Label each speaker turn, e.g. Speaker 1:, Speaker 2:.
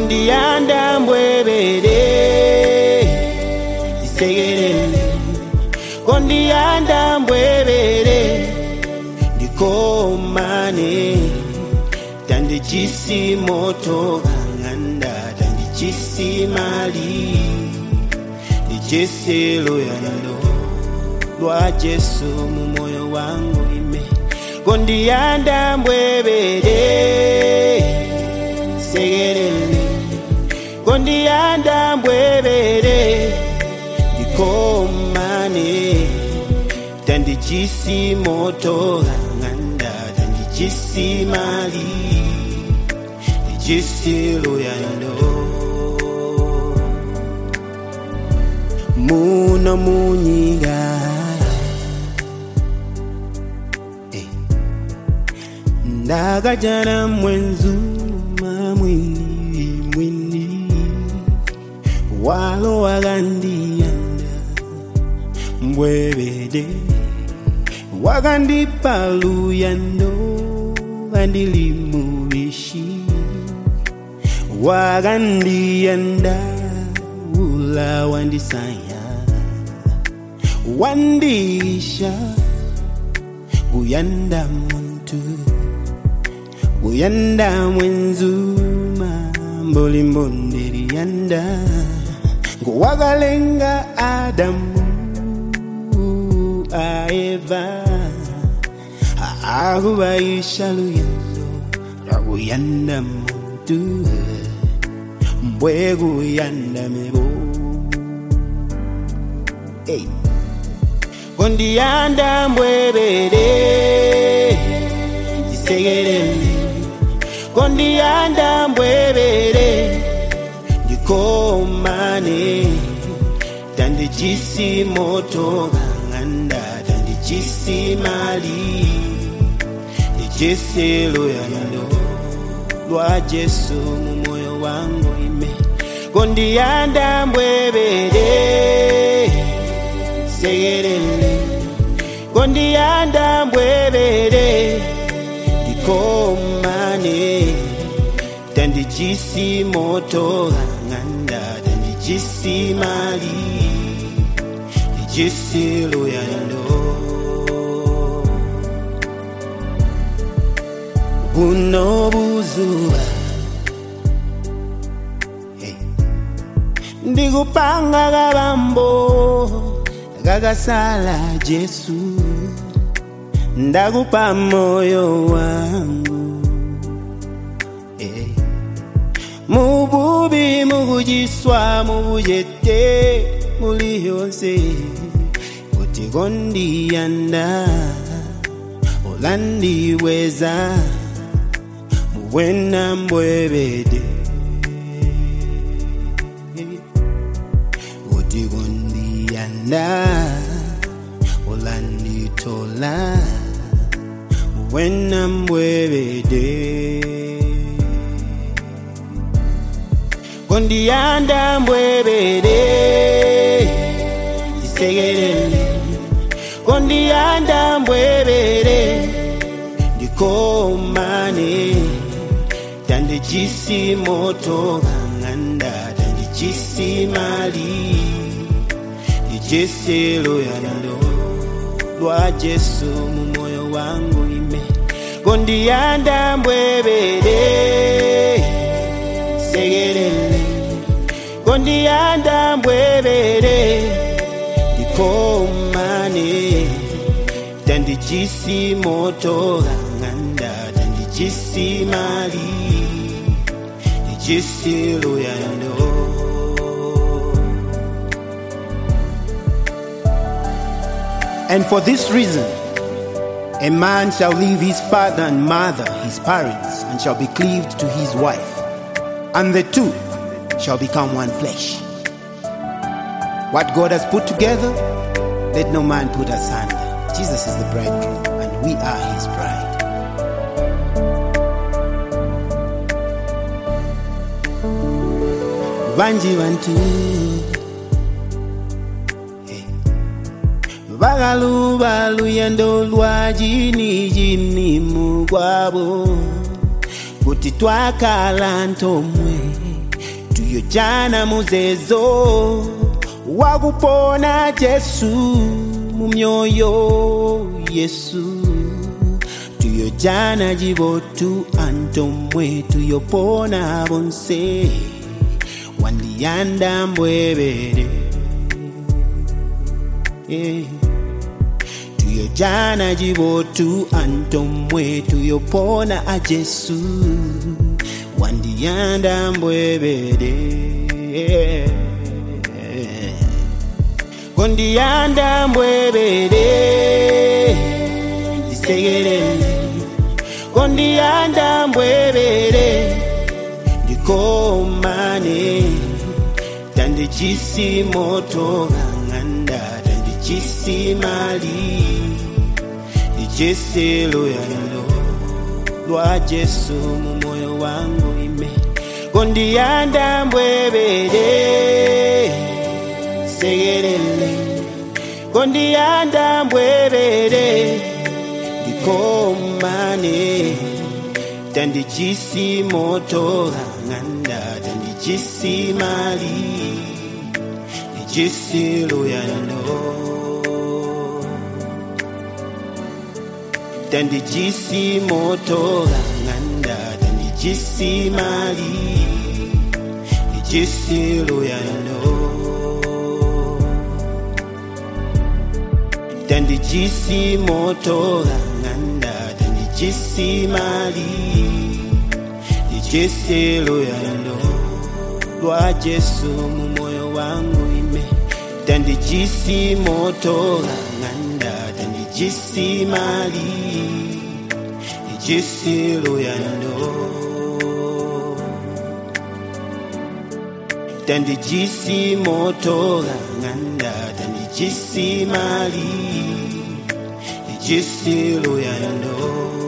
Speaker 1: Kondianda mbwebere isegerere Kondianda mbwebere ndikomane Tandi chisi moto anganda Tandi chisi mali Jese loyando Lwa Jesu mumoyo wangu ime Kondianda mbwebere Segerele Kondianda mbwebere Dikomane Tandi chisi moto anganda Tandi chisi mali Jese loyando Muna munyiga Ndagajana mwenzuma mwini Walo wagandi yanda Mbwebede Wagandi palu yando Andili mubishi Wagandi yanda Ula wandi sanya Wandisha Uyanda muntu Uyanda mwenzuma Mboli mbonderi yanda Wagalenga Adamu Aeva Agubaisha luyando Uyanda muntu Mbwegu yanda mebo Hey. Kondianda mbwebere Isegerele Kondianda mbwebere Dikomane Tandi chisi moto Ganganda Tandi chisi mali Jese loyando Lwa Jesu mumoyo wangu ime Kondianda mbwebere Segerele Kondianda mbwebere Dikomane Tandi chisi moto Anganda Tandi chisi mali Jese loyando Buno buzuba Ndigupanga gabambo Gagasala Jesu Ndagupa moyo wangu Mububi mugujiswa mubujete Muli yonse Kutigondi yanda Olandi weza Muwena mbwebede Kutigondi yanda Olandi tola Muwena mbwebede Kondianda mbwebede Isegerele Kondianda mbwebede Dikomane Tandi chisi moto Ganganda Tandi chisi mali Jese loyando Lwa Jesu mumoyo wangu ime Kondianda mbwebede Segerele Kondianda mbwebere Dikomane Tandi chisi moto Ganganda Tandi chisi mali Jese loyando And for this reason a man shall leave his father and mother, his parents, and shall be cleaved to his wife, and the two shall become one flesh. What God has put together, let no man put asunder. Jesus is the bridegroom, and we are his bride. Banji bantu Bagalu balu yendo lwa jini mugwabo Kuti twakala ntomwe tuyojana muzezo wakupona Jesu mumyoyo Yesu tuyojana jibotu antomwe tuyopona bonse wandiyanda mbwebere tuyojana jibotu antomwe tuyopona a Jesu wandiyanda mbwebere kondiyanda mbwebere disegerele kondiyanda mbwebere ndikomane tandijisi moto nganda tandijisi mali dijeselo yalo lwa Jesu mumoyo wangu ime kondiyanda mbwebere segerele kondiyanda mbwebere ndikomane tandijisi moto nganda tandijisi mali dijisi loyalo tandijisi moto nganda tandijisi mali dijisi loyalo tandijisi moto nganda tandijisi mali dijisi loyalo lwa Jesu mumoyo wangu ime tandijisi moto nganda tandijisi mali dijisi loyalo tandijisi moto nganda tandijisi mali dijisi loyalo